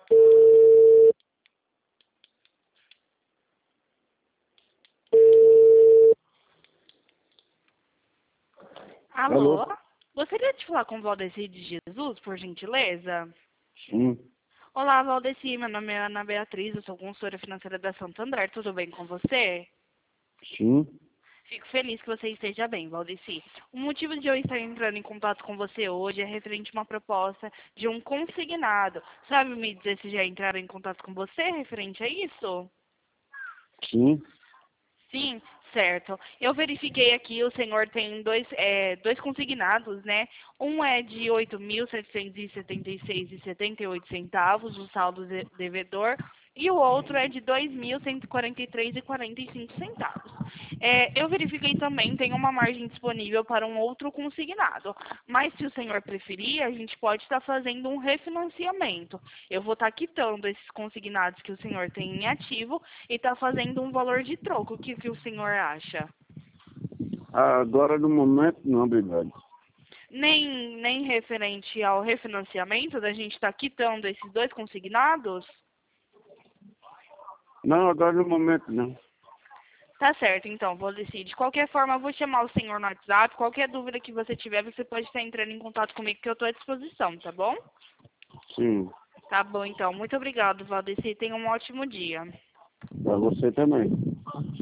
Alô? Alô? Gostaria de falar com Valdeci de Jesus, por gentileza? Sim, Olá, Valdeci, meu nome é Ana Beatriz, eu sou consultora financeira da Santander, tudo bem com você? sim. Fico feliz que você esteja bem, Valdeci. O motivo de eu estar entrando em contato com você hoje é referente a uma proposta de um consignado. Sabe me dizer se já entraram em contato com você referente a isso? Sim, Sim, certo. Eu verifiquei aqui, o senhor tem dois consignados, né? Um é de 8.776,78 o saldo devedor, e o outro é de 2.143,45 centavos. Eu verifiquei também, tem uma margem disponível para um outro consignado, mas se o senhor preferir, a gente pode estar fazendo um refinanciamento. Eu vou estar quitando esses consignados que o senhor tem em ativo e está fazendo um valor de troco. O que o senhor acha? agora no momento não, obrigado. Nem referente ao refinanciamento, da gente estar quitando esses dois consignados? Não, agora no momento não. Tá certo, então, vou decidir. De qualquer forma, eu vou chamar o senhor no WhatsApp. Qualquer dúvida que você tiver, você pode estar entrando em contato comigo, que eu estou à disposição, tá bom? Sim, Tá bom, então. Muito obrigado, Valdeci. Tenha um ótimo dia. para você também.